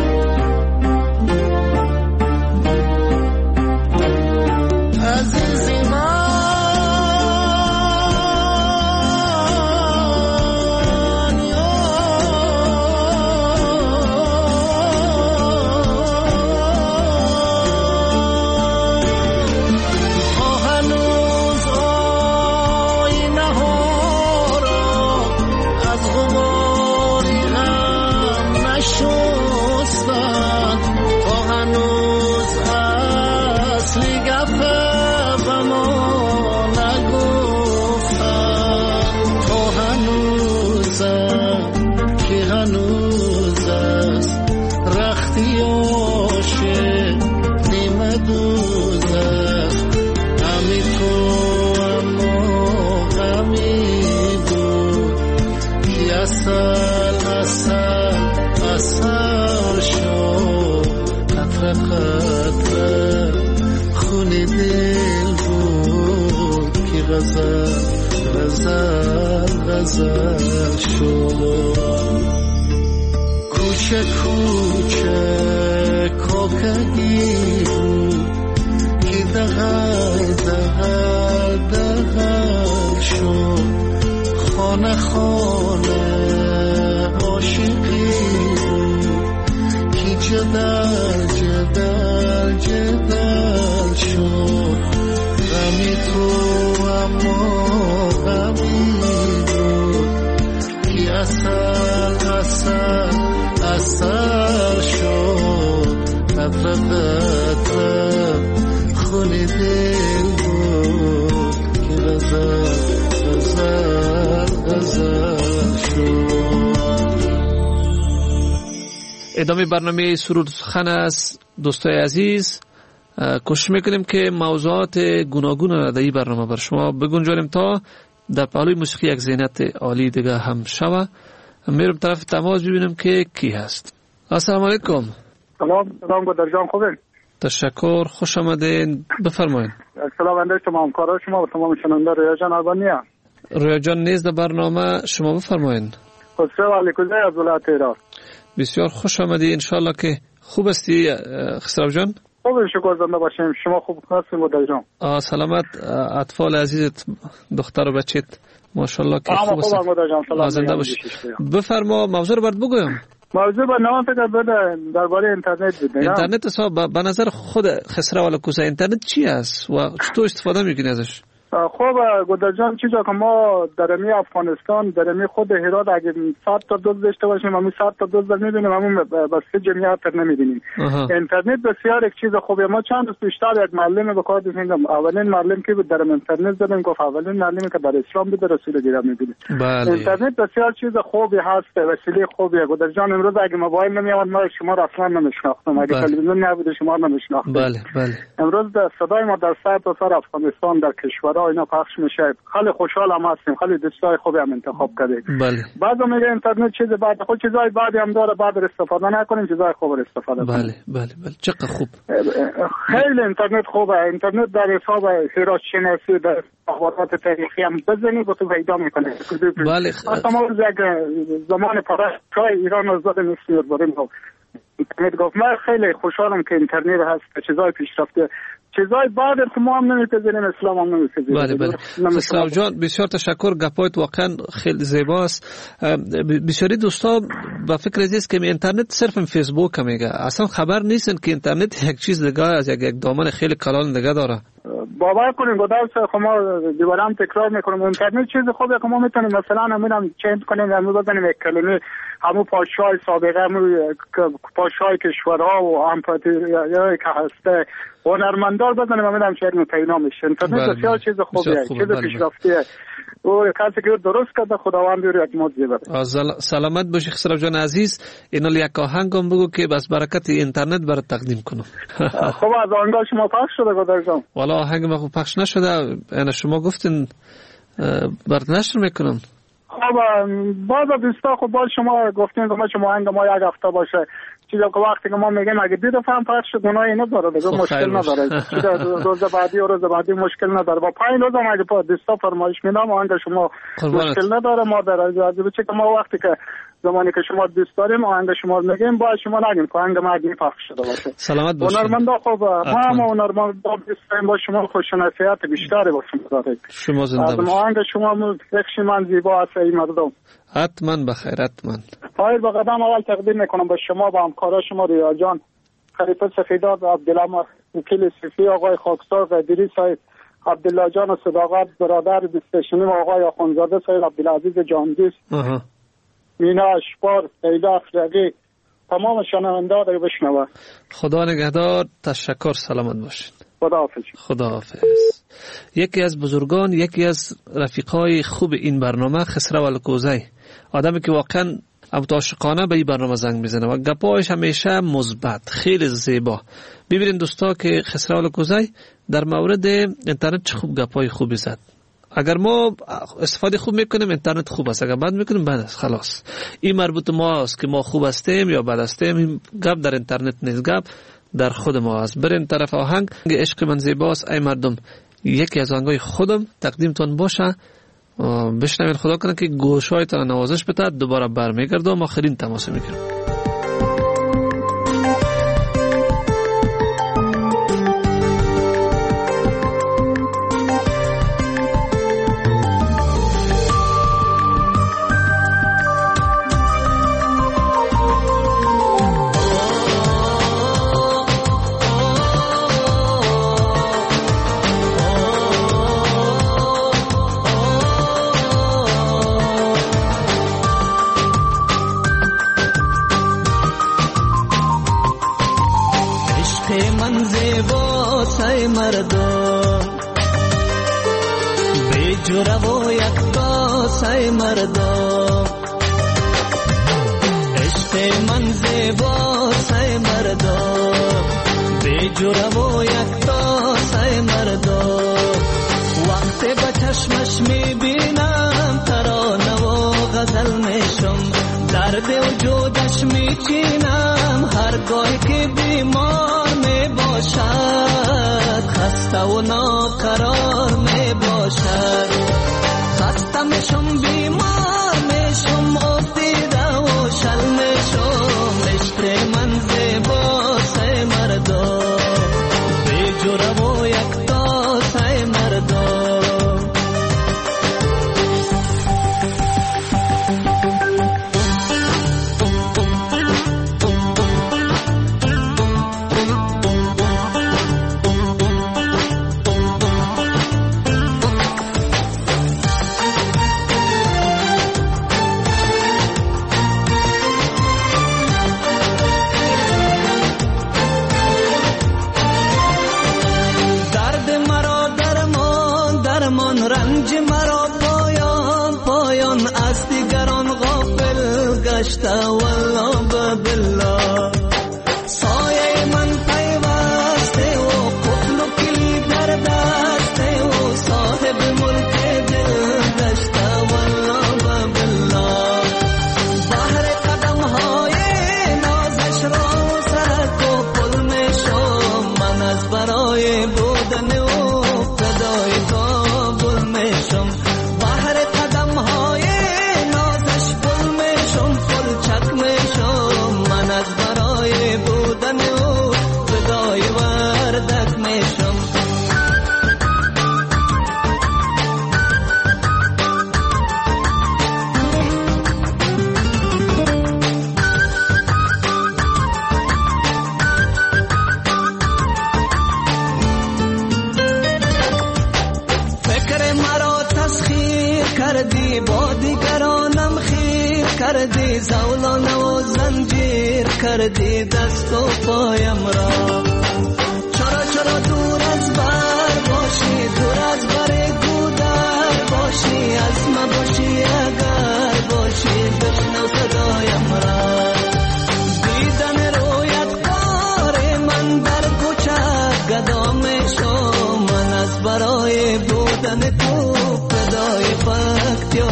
کوچه کوچه کوکگی بود که دغل دغل دغل شد. خانه خانه عاشقی بود که جدل جدل جدل شد. غمی تو اما غمی اصل اصل اصل شد. قطره قطره خون دل بود که غزل غزل غزل شد. ادامه برنامه سرود سخن است. دوستای عزیز، کوشش میکنیم که موضوعات گوناگون را در این برنامه بر شما بگنجانیم تا در پهلوی موسیقی یک زینت عالی دیگه هم شوه. میرم طرف تماس ببینم که کی هست. السلام علیکم. سلام سلام گودر جان، خوبین؟ تشکر، خوش آمدین، بفرمایید. سلام بنده شما، همکارا شما و تمام شنونده رویا جان آلبانیا. رویا جان نیز در برنامه، شما بفرمایید. خسرو علیکوزه از ولایت ایران. بسیار خوش آمدی، انشالله که خوب هستی خسرو جان. خوب، شکر زنده باشیم. شما خوب هستین گودر جان؟ سلامت اطفال عزیزت، دختر و بچت ماشاءالله که خوب هستن. زنده باشی. بفرما، موضوع رو برات بگویم. موضوع با نام فکر بده درباره اینترنت بده. اینترنت صاحب به نظر خود خسرو علیکوزه اینترنت چی است و چطور استفاده میکنی ازش؟ خب گودر جان، چیزا که ما در می افغانستان در می خود هرات اگه صد تا دوز داشته باشیم، همین صد تا دوز میبینیم، همون بس جمعیت نمیبینیم. اینترنت بسیار یک چیز خوبه. ما چند روز پیشتر یک معلم به کار داشتیم، اولین معلم که بود در اینترنت زدیم، گفت اولین معلمی که در اسلام بود رسول گرامی بود. اینترنت بسیار چیز خوبی هست، وسیله خوبیه گودر جان. امروز اگه موبایل نمیاد ما شما را اصلا نمیشناختم، اگه تلویزیون نبود شما را نمیشناختم. بله بله. امروز صدای ما در سر تا سر افغانستان در کشور اینا پخش میشه. خیلی خوشحالم هستیم، خیلی دوستای خوبی هم انتخاب کردیم. بله. بعضی میگه اینترنت چیز بعد خود چیزای بعدی هم داره، بعد استفاده نکنیم، چیزای خوب استفاده کنیم. بله بله بله، چقدر خوب. خیلی اینترنت خوبه. اینترنت در حساب هرات شناسی در اخبارات تاریخی هم بزنید و تو پیدا میکنه. بله. اصلا ما یک زمان پرستای ایران از داد نسیور بریم اینترنت گفت. من خیلی خوشحالم که اینترنت هست، چیزای پیشرفته، چیزای بعد که ما هم نمیپذیریم، اسلام هم نمیپذیریم. بله بله. خسرو جان بسیار تشکر، گپایت واقعا خیلی زیباست. بسیاری دوستا با فکر است که اینترنت صرف فیسبوک میگه، اصلا خبر نیستن که اینترنت یک چیز دیگه از یک دامن خیلی کلان دیگه داره. باور کنین گودرس، ما دیوارم تکرار میکنم، اینترنت چیز خوبه که ما میتونیم مثلا همینم چنج کنیم، همون بزنیم یک کلمه، همون پادشاه سابقه، همون پادشاه کشورها و امپراتوریایی که هسته هنرمندار بزنیم، همینم شعر پیدا میشه. اینترنت بسیار چیز خوبیه، چیز پیشرفتیه. او کسی که درست کرده خداوند رو یک موجزه بده. سلامت باشی خسرو جان عزیز. اینا یک آهنگم بگو که بس برکت اینترنت برات تقدیم کنم. خب از آهنگ شما پخش شده گودر جان؟ والا آهنگ ما خوب پخش نشده، یعنی شما گفتین برات نشر میکنم. خب باز دوستا، خب باز شما گفتین که ما شما آهنگ ما یک هفته باشه، چیزا که وقتی که ما میگیم اگه دو دفعه هم پخش شد گناهی نداره دیگه، مشکل نداره. چیزا روز بعدی و روز بعدی مشکل نداره. با پنج روز هم اگه پا دستا فرمایش میدم آهنگ شما مشکل نداره. ما در از بچه که ما وقتی که زمانی که شما دوست داریم آهنگ شما رو میگیم با شما نگیم که آهنگ ما دیگه پخش شده باشه. سلامت باشید. هنرمندا خوب ما هم هنرمندا بسیم با شما خوشنصیحت بیشتری با شما دارید. شما زنده باشید. آهنگ شما یک من زیبا است ای مردم. حتما بخیر حتما. پای با قدم اول تقدیم میکنم به شما با همکارا شما ریا جان، خلیفه سفیداد، عبدالله وکیل صفی، آقای خاکسار قدیری صاحب، عبدالله جان صداقت برادر بیستشنیم، آقای آخوندزاده صاحب، عبدالعزیز جاندیس، مینا اشبار، ایدا افرقی، تمام شنونده‌ها رو بشنوه. خدا نگهدار. تشکر. سلامت باشید. خداحافظ. خداحافظ. یکی از بزرگان، یکی از رفیقای خوب این برنامه خسرو الکوزی، آدمی که واقعا عاشقانه به این برنامه زنگ میزنه و گپایش همیشه مثبت، خیلی زیبا. ببینید دوستا که خسرو الکوزی در مورد اینترنت چه خوب گپای خوبی زد. اگر ما استفاده خوب میکنیم اینترنت خوب است، اگر بد میکنیم بد است. خلاص این مربوط ما است که ما خوب هستیم یا بد هستیم. این گپ در اینترنت نیست، گپ در خود ما است. بریم طرف آهنگ. عشق من زیباست ای مردم، یکی از آهنگای خودم تقدیمتون باشه. بشنوید. خدا کنه که گوشایتان نوازش بده. دوباره برمیگردم آخرین تماس میگیرم.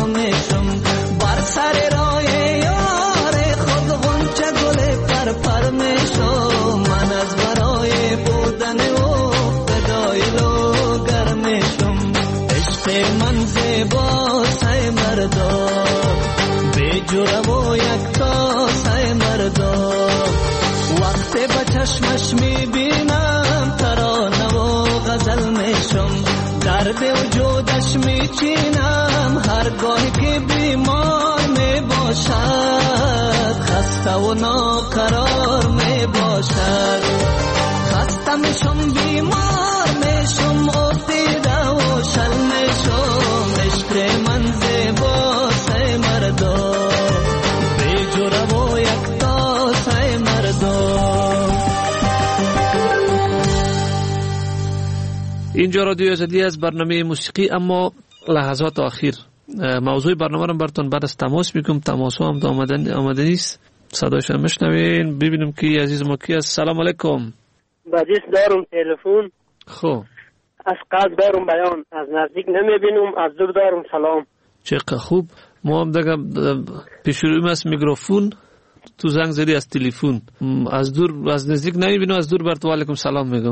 پر من زیبا سای مردا به جرم و یکتا سای مردا وقتی با چشمش میبینم ترانه و غزل میشم درد وجودش میچینم هرگاه که بیمار میباشد خسته و ناقرار میباشد خسته میشم بیمار میشم افتیده و شل میشم عشق من زیبا سای مردا به جرم و یکتا سای مردا. اینجا رادیو آزادی از برنامه موسیقی، اما لحظات آخر موضوع برنامه رو براتون بعد از تماس میکنم. تماس هم آمدن آمده نیست، صدایش هم میشنوین. ببینیم که عزیز ما کی است. سلام علیکم. بجیس دارم تلفن. خب از قلب دارم بیان، از نزدیک نمیبینم، از دور دارم سلام. چقدر خوب. ما هم دیگه پیشرویم از میکروفون، تو زنگ زدی از تلفن. از دور از نزدیک نمیبینم، از دور بر تو علیکم سلام میگم.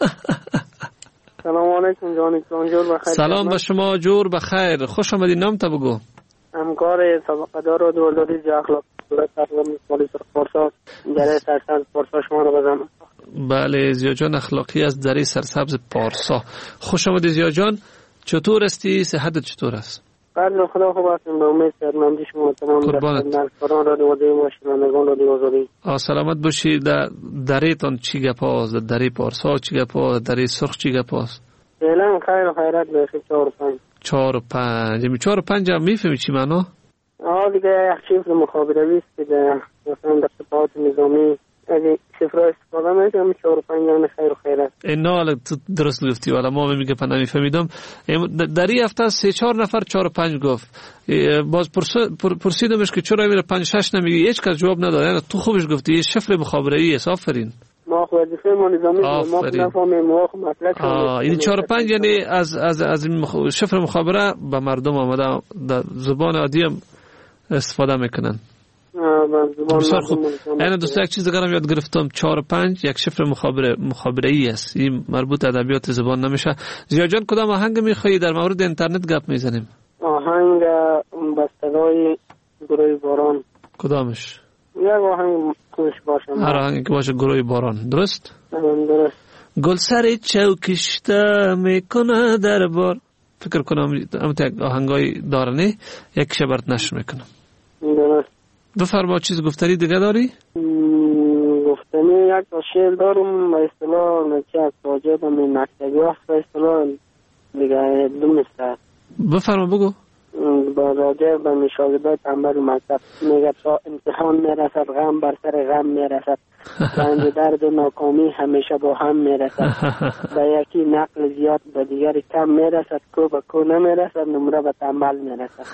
سلام علیکم جان جور بخیر. سلام به شما، جور بخیر. خوش آمدید. نام تا بگو. همکار سابقه دار و دولتی اخلاق تقریبا پلیس پارسا دره سرسبز پارسا شما رو بزنم. بله زیا جان اخلاقی از دره سرسبز پارسا. خوش آمدید زیا جان. چطور هستی؟ صحتت چطور است؟ قربان خدا خوب هستم. به امید سلامتی شما تمام نرسان را دیوازه ماشینندگان را دیوازه. آ سلامت باشی. در دره تان چی گپاست؟ در دره پارسا چی گپاست؟ دره سرخ چی گپاست؟ فعلا خیر و خیرات باشه. چهار و پنج چهار و پنج می چهار و پنج هم میفهمی چی معنا؟ آه دیگه یک شفر مخابراتی است که مثلا در سپاهات نظامی اگه شفر استفاده میکنم چهار و پنج یعنی خیر و خیرات. اینا تو درست گفتی، ولی ما میگه پناه نمیفهمیدم. در این هفته سه چهار نفر چهار و پنج گفت. باز پرسیدمش که چرا میره پنج شش نمیگی؟ هیچ کس جواب نداد. یعنی تو خوبش گفتی یه شفر مخابراتی است. آفرین. ما خو وظیفه ما نظامی ما نفهمیم ما خو مطلب. آه این چهار و پنج یعنی از از از شفر مخابره به مردم آمده در زبان عادی هم استفاده میکنن. بسیار خوب. این دوستا یک چیز دیگر هم یاد گرفتم. چهار و پنج یک شفر مخابره مخابره‌ای است. این مربوط ادبیات زبان نمیشه. زیا جان کدام آهنگ میخوایی؟ در مورد اینترنت گپ میزنیم. آهنگ بستگاه گروه باران. کدامش؟ یک آهنگ کوش باشه. هر آهنگی که باشه گروه باران. درست؟ درست. گل سر چوکشته میکنه در بار. فکر کنم هم یک آهنگای دارنه یک شبرت نشر میکنم. درست. بفرما چیز گفتنی دیگه داری؟ گفتنی یک شعر دارم به اصطلاح نچه از واجب همین مکتبی هست به اصطلاح دیگه دومسته. بفرما بگو. با راجع به مشاهده تنبل مکتب میگه تا امتحان میرسد غم بر سر غم میرسد رنج درد و ناکامی همیشه با هم میرسد به یکی نقل زیاد به دیگری کم میرسد کو به کو نمیرسد نمره به تنبل میرسد.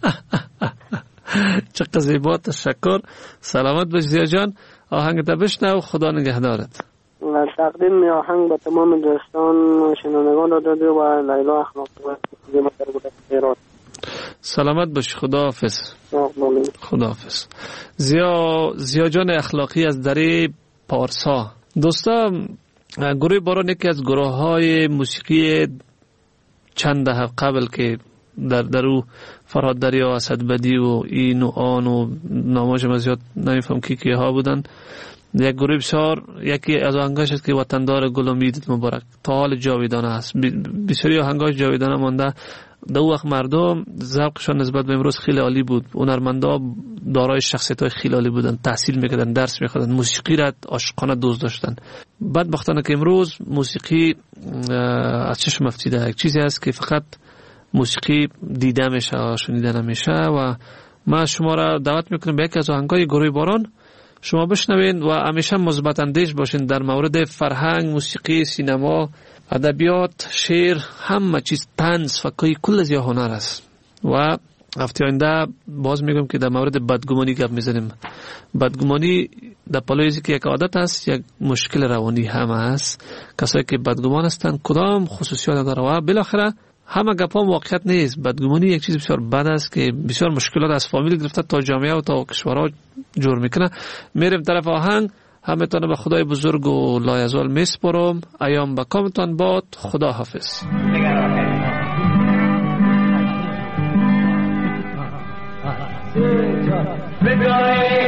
چقدر زیبا. تشکر. سلامت باش زیا جان. آهنگ تا بشنو. خدا نگهدارت. و تقدیم می آهنگ به تمام دوستان شنوندگان رادیو و لیلا اخلاق و زیما تربیت. سلامت باش. خداحافظ. خداحافظ. زیا زیا جان اخلاقی از دره پارسا. دوستا گروه باران یکی از گروه های موسیقی چند دهه قبل که در درو فرهاد دریا، اسد بدی و این و آن و ناماشم زیاد نمیفهم کی کی ها بودن. یک گروه بسیار یکی از آهنگاش است که وطندار گل امید مبارک تا حال جاویدانه است. بسیاری آهنگاش جاویدانه مانده. در وقت مردم ذوقشان نسبت به امروز خیلی عالی بود. هنرمندا دارای شخصیت‌های خیلی عالی بودن، تحصیل می‌کردن، درس می‌خوندن، موسیقی را عاشقانه دوست داشتن. بدبختانه که امروز موسیقی از چشم افتیده. یک چیزی است که فقط موسیقی دیده میشه، شنیده نمیشه. و ما شما را دعوت میکنم به یکی از آهنگای گروه باران شما بشنوین و همیشه مثبت اندیش باشین در مورد فرهنگ، موسیقی، سینما، ادبیات، شعر، همه چیز، طنز، فکری، کل از یا هنر است. و هفته آینده باز میگم که در مورد بدگمانی گپ میزنیم. بدگمانی در پلوی که یک عادت است، یک مشکل روانی هم است. کسایی که بدگمان هستند کدام خصوصیات داره و بالاخره همه گپ هم واقعیت نیست. بدگمانی یک چیز بسیار بد است که بسیار مشکلات از فامیل گرفته تا جامعه و تا کشورها جور میکنه. میریم طرف آهنگ. همتون به خدای بزرگ و لایزال میسپارم. ایام به کامتان باد. خدا حافظ. به گاه